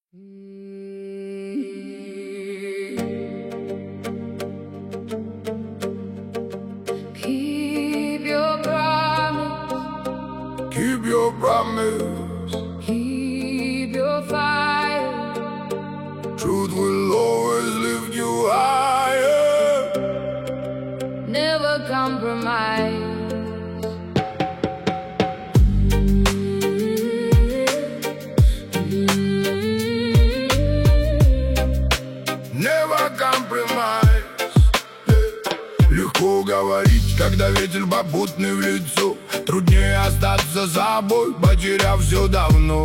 Keep your promise. Keep your promise. Keep your fire. Truth will always lift you higher. Never compromise. Never compromise. Легко говорить, когда ветер попутный в лицо. Труднее остаться собой, потеряв все давно.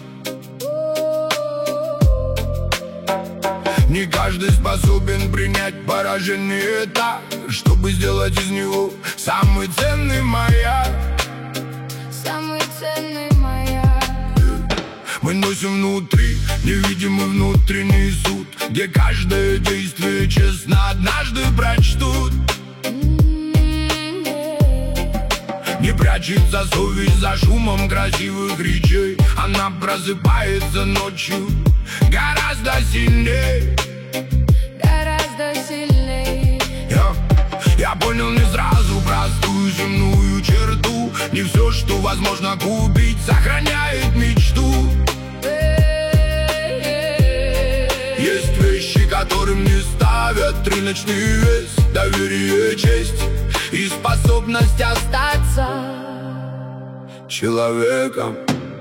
Не каждый способен принять поражение так, чтобы сделать из него самый ценный маяк. Самый ценный маяк. Мы носим внутри невидимый внутренний суд, где каждое действие честно однажды прочтут. Не прячется совесть за шумом красивых речей. Она просыпается ночью гораздо сильнее. Гораздо сильнее. Я понял не сразу простую земную черту. Не все, что возможно купить, сохраняет мечту. Есть вещи, которым не ставят рыночный вес. Доверие, честь и способность остаться человеком.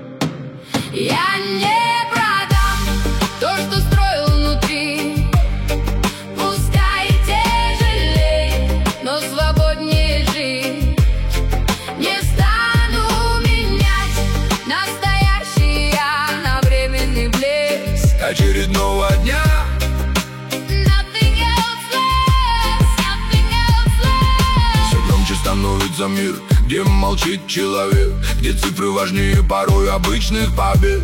Я не продам то, что строил внутри. Пускай тяжелее, но свободнее жить. Не стану менять настоящий я на временный блеск Очередного дня. Nothing else less, nothing else less. Все громче становится мир, где молчит человек, где цифры важнее порой обычных побед.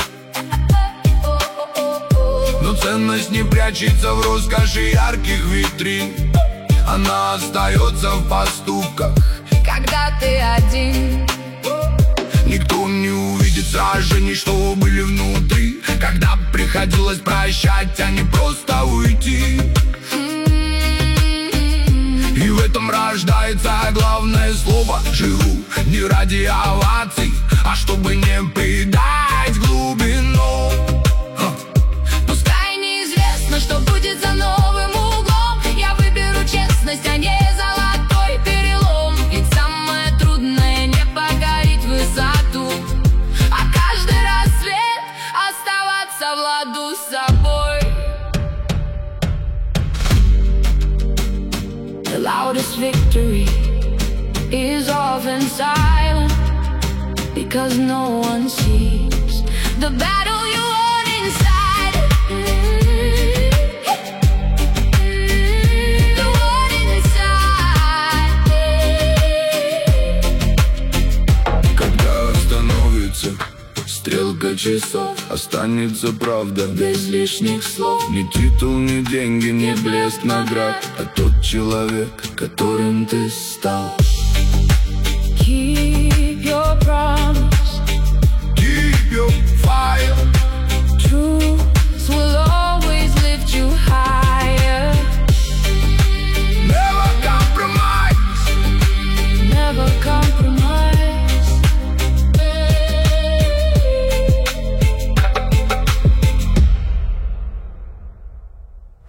Но ценность не прячется в роскоши ярких витрин. Она остается в поступках. Когда ты один, Никто не увидит сражений, что были внутри, когда приходилось прощать, а не просто уйти. И в этом рождается главное слово. Живу не ради оваций, а чтобы не предать глубину. пускай неизвестно, что будет за новым углом. Я выберу честность, а не золотой перелом. Ведь самое трудное не покорить высоту, а каждый рассвет оставаться в ладу с собой. The loudest victory is often silent, because no one sees the battle you won inside. The one inside. Когда остановится стрелка часов, останется правда Без лишних слов. Ни титул, ни деньги, ни блеск наград, а тот человек, которым ты стал. Keep your promise. Keep your fire.